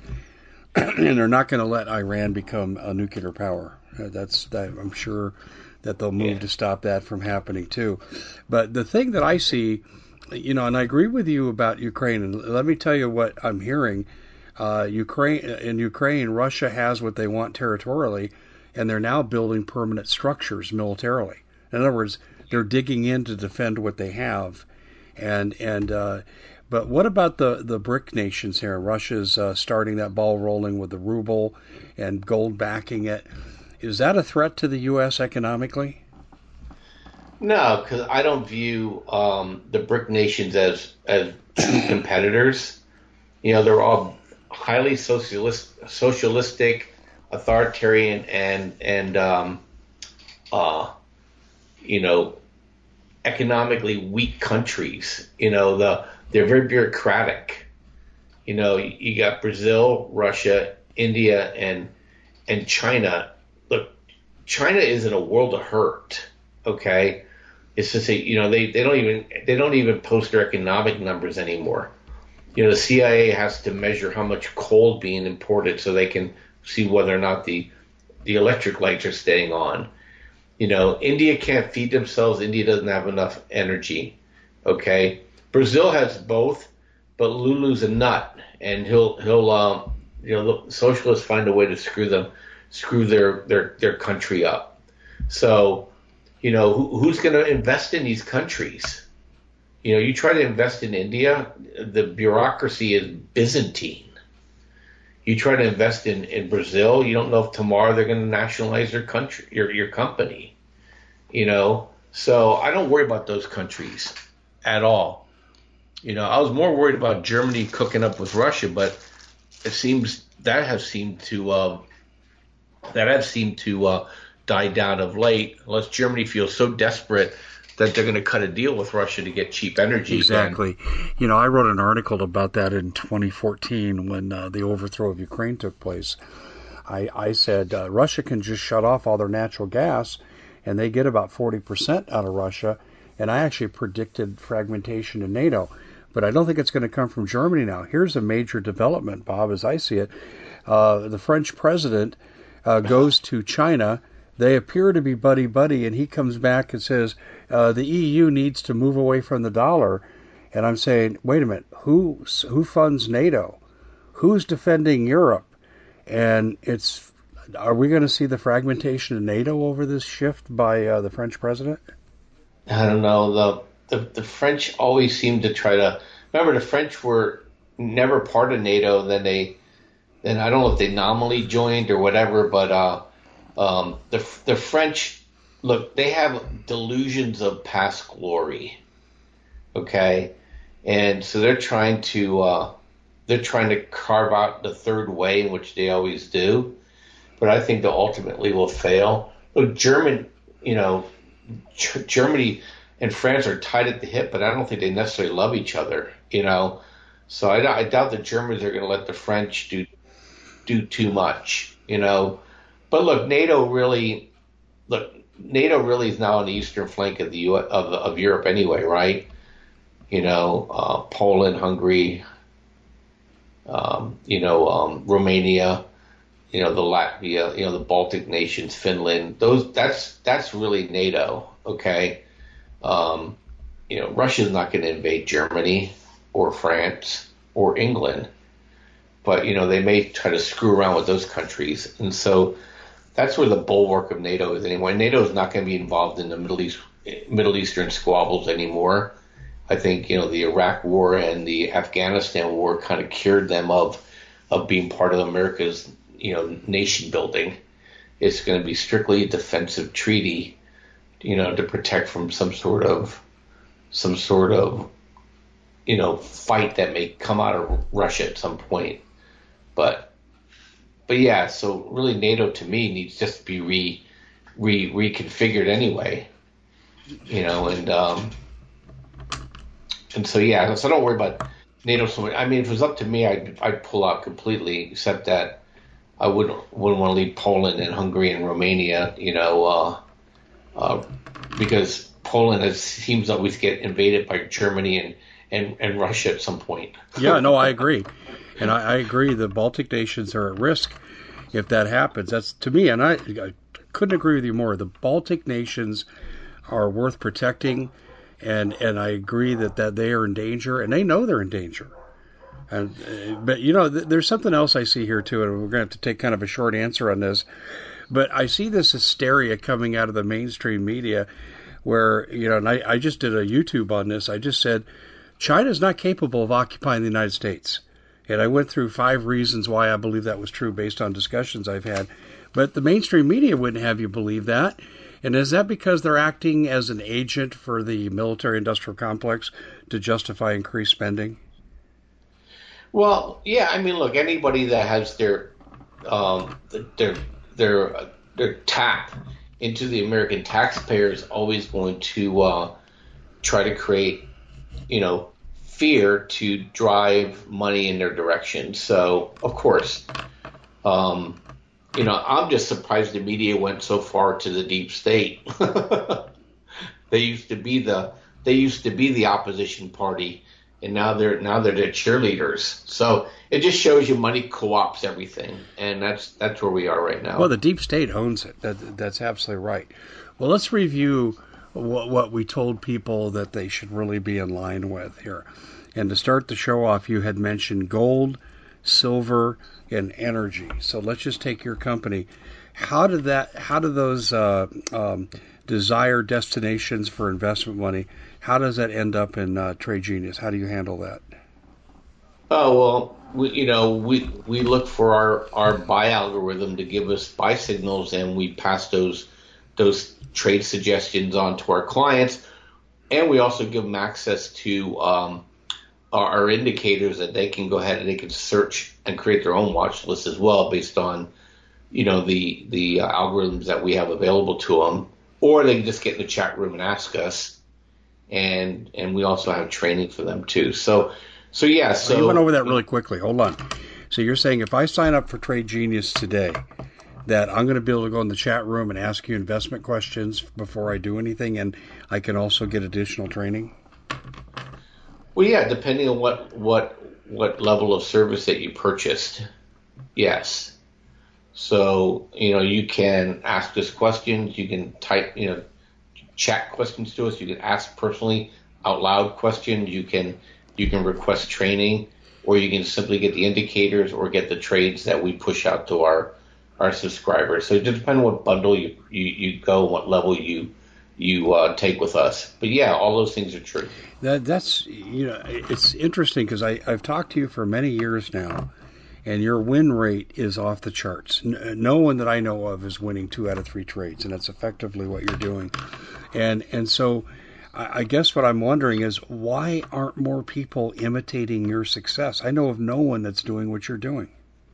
And they're not going to let Iran become a nuclear power. That's that, I'm sure that they'll move yeah. to stop that from happening too. But the thing that I see, you know, and I agree with you about Ukraine, and let me tell you what I'm hearing. Uh, Ukraine in Ukraine, Russia has what they want territorially, and they're now building permanent structures militarily. In other words, they're digging in to defend what they have. And and uh, but what about the, the BRIC nations here? Russia's uh, starting that ball rolling with the ruble and gold backing it. Is that a threat to the U S economically? No, because I don't view um, the BRIC nations as as true competitors. You know, they're all highly socialist, socialistic, authoritarian, and and um, uh, you know, economically weak countries. You know, the they're very bureaucratic. You know, you got Brazil, Russia, India, and and China. Look, China is in a world of hurt. Okay, is to say, you know, they, they don't even they don't even post their economic numbers anymore. You know, the C I A has to measure how much coal is being imported so they can see whether or not the the electric lights are staying on. You know, India can't feed themselves. India doesn't have enough energy. Okay, Brazil has both, but Lulu's a nut, and he'll he'll um, you know, the socialists find a way to screw them, screw their their their country up. So, you know, who, who's going to invest in these countries? You know, you try to invest in India, the bureaucracy is Byzantine. You try to invest in, in Brazil, you don't know if tomorrow they're going to nationalize their country, your your company. You know, so I don't worry about those countries at all. You know, I was more worried about Germany cooking up with Russia, but it seems that has seemed to uh, that has seemed to uh, die down of late, unless Germany feels so desperate that they're going to cut a deal with Russia to get cheap energy. Exactly. Again. You know, I wrote an article about that in twenty fourteen when uh, the overthrow of Ukraine took place. I, I said uh, Russia can just shut off all their natural gas, and they get about forty percent out of Russia. And I actually predicted fragmentation in NATO. But I don't think it's going to come from Germany now. Here's a major development, Bob, as I see it. Uh, the French president uh, goes to China. They appear to be buddy-buddy, and he comes back and says, uh, the E U needs to move away from the dollar. And I'm saying, wait a minute, who, who funds NATO? Who's defending Europe? And it's, are we going to see the fragmentation of NATO over this shift by uh, the French president? I don't know. The, the the French always seem to try to, remember the French were never part of NATO, then they, then I don't know if they nominally joined or whatever, but uh, Um, the the French, look, they have delusions of past glory, okay, and so they're trying to uh, they're trying to carve out the third way, which they always do, but I think they ultimately will fail. Look, German, you know, G- Germany and France are tied at the hip, but I don't think they necessarily love each other, you know, so I, I doubt the Germans are going to let the French do do too much, you know. But look, NATO really, look, NATO really is now on the eastern flank of the U of, of Europe anyway, right? You know, uh, Poland, Hungary, um, you know, um, Romania, you know, the Latvia, you know, the Baltic nations, Finland. Those that's that's really NATO, okay? Um, you know, Russia's not going to invade Germany or France or England, but you know they may try to screw around with those countries, and so. That's where the bulwark of NATO is anymore. NATO is not going to be involved in the Middle East, Middle Eastern squabbles anymore. I think, you know, the Iraq War and the Afghanistan War kind of cured them of of being part of America's, you know, nation building. It's going to be strictly a defensive treaty, you know, to protect from some sort of some sort of, you know, fight that may come out of Russia at some point. But. But yeah, so really NATO to me needs just to be re, re reconfigured anyway, you know, and um, and so yeah, so don't worry about NATO so much. I mean, if it was up to me, I'd I'd pull out completely, except that I wouldn't wouldn't want to leave Poland and Hungary and Romania, you know, uh, uh, because Poland has, seems to always get invaded by Germany and, and, and Russia at some point. Yeah, no, I agree. And I, I agree the Baltic nations are at risk if that happens. That's to me, and I, I couldn't agree with you more. The Baltic nations are worth protecting, and and I agree that, that they are in danger, and they know they're in danger. And but you know, th- there's something else I see here too, and we're going to have to take kind of a short answer on this. But I see this hysteria coming out of the mainstream media, where you know, and I, I just did a YouTube on this. I just said China's not capable of occupying the United States. And I went through five reasons why I believe that was true based on discussions I've had. But the mainstream media wouldn't have you believe that. And is that because they're acting as an agent for the military-industrial complex to justify increased spending? Well, yeah. I mean, look, anybody that has their um, their their their tap into the American taxpayer is always going to uh, try to create, you know, fear to drive money in their direction. So, of course, um, you know, I'm just surprised the media went so far to the deep state. They used to be the they used to be the opposition party, and now they're now they're the cheerleaders. So it just shows you money co-ops everything, and that's that's where we are right now. Well, the deep state owns it. That, that's absolutely right. Well, let's review what, what we told people that they should really be in line with here. And to start the show off, you had mentioned gold, silver, and energy. So let's just take your company. How did that? How do those uh, um, desired destinations for investment money? How does that end up in uh, Trade Genius? How do you handle that? Oh well, we, you know, we we look for our, our buy algorithm to give us buy signals, and we pass those those trade suggestions on to our clients, and we also give them access to um, our, our indicators that they can go ahead and they can search and create their own watch list as well based on, you know, the the uh, algorithms that we have available to them, or they can just get in the chat room and ask us, and and we also have training for them too. So. So, yeah, so... Well, you went over that really quickly. Hold on. So you're saying if I sign up for Trade Genius today, that I'm going to be able to go in the chat room and ask you investment questions before I do anything, and I can also get additional training? Well, yeah, depending on what what what level of service that you purchased, yes. So, you know, you can ask us questions. You can type, you know, chat questions to us. You can ask personally out loud questions. You can... You can request training, or you can simply get the indicators or get the trades that we push out to our our subscribers. So it just depends on what bundle you, you, you go, what level you you uh, take with us. But yeah, all those things are true. That that's you know it's interesting because I I've talked to you for many years now, and your win rate is off the charts. No one that I know of is winning two out of three trades, and that's effectively what you're doing. And and so. I guess what I'm wondering is why aren't more people imitating your success? I know of no one that's doing what you're doing.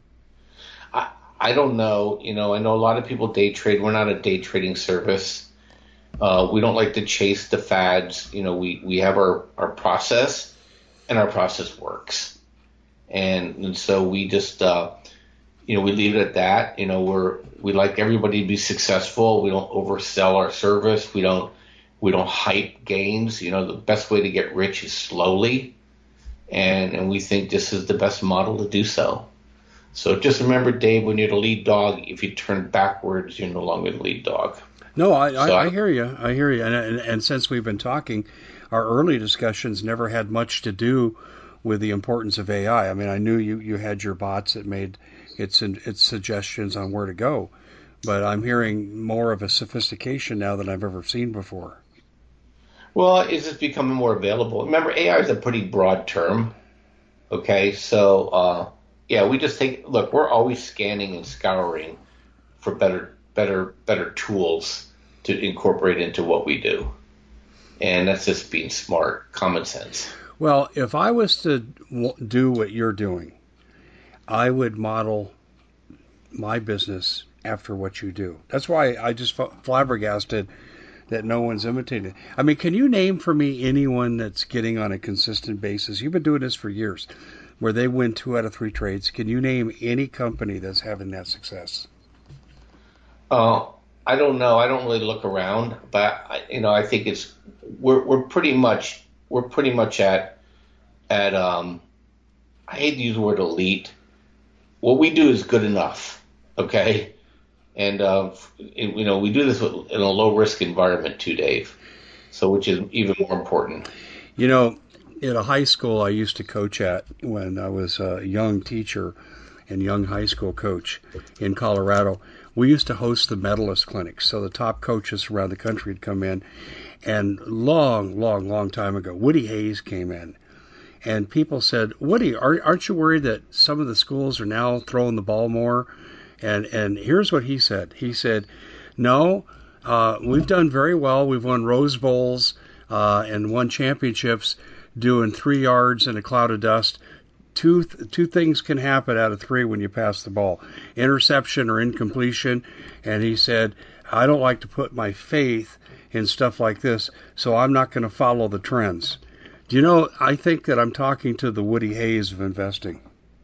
I I don't know. You know, I know a lot of people day trade. We're not a day trading service. Uh, we don't like to chase the fads. You know, we, we have our, our process, and our process works. And, and so we just, uh, you know, we leave it at that. You know, we're we like everybody to be successful. We don't oversell our service. We don't. We don't hype gains. You know, the best way to get rich is slowly, and and we think this is the best model to do so. So just remember, Dave, when you're the lead dog, if you turn backwards, you're no longer the lead dog. No, I, so I, I hear you. I hear you. And, and and since we've been talking, our early discussions never had much to do with the importance of A I. I mean, I knew you, you had your bots that made its its suggestions on where to go, but I'm hearing more of a sophistication now than I've ever seen before. Well, it's just becoming more available. Remember, A I is a pretty broad term. Okay, so uh, yeah, we just take look. We're always scanning and scouring for better, better, better tools to incorporate into what we do, and that's just being smart, common sense. Well, if I was to do what you're doing, I would model my business after what you do. That's why I just flabbergasted that no one's imitating. I mean, can you name for me anyone that's getting on a consistent basis? You've been doing this for years, where they win two out of three trades. Can you name any company that's having that success? Uh, I don't know. I don't really look around, but I, you know, I think it's we're we're pretty much we're pretty much at at um. I hate to use the word elite. What we do is good enough. Okay. And, uh, you know, we do this in a low-risk environment too, Dave, so which is even more important. You know, at a high school I used to coach at when I was a young teacher and young high school coach in Colorado, we used to host the medalist clinics. So the top coaches around the country would come in. And long, long, long time ago, Woody Hayes came in. And people said, Woody, aren't you worried that some of the schools are now throwing the ball more? And and here's what he said. He said, no, uh, we've done very well. We've won Rose Bowls uh, and won championships doing three yards in a cloud of dust. Two two things can happen out of three when you pass the ball, interception or incompletion. And he said, I don't like to put my faith in stuff like this, so I'm not going to follow the trends. Do you know, I think that I'm talking to the Woody Hayes of investing.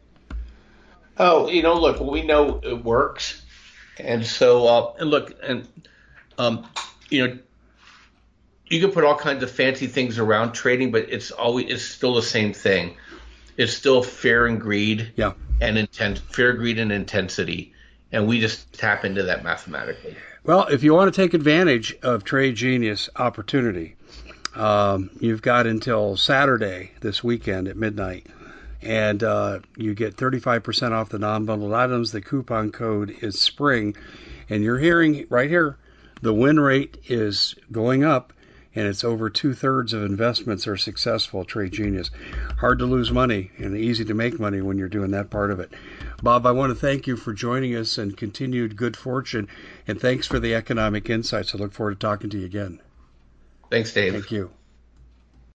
Oh, you know, look, we know it works. And so, uh, and look, and, um, you know, you can put all kinds of fancy things around trading, but it's always it's still the same thing. It's still fear and greed, yeah, and intent, fear, greed, and intensity, and we just tap into that mathematically. Well, if you want to take advantage of Trade Genius opportunity, um, you've got until Saturday this weekend at midnight, and uh, you get thirty-five percent off the non-bundled items. The coupon code is SPRING, and you're hearing right here, the win rate is going up, and it's over two-thirds of investments are successful at Trade Genius. Hard to lose money and easy to make money when you're doing that part of it. Bob, I want to thank you for joining us and continued good fortune, and thanks for the economic insights. I look forward to talking to you again. Thanks, Dave. Thank you.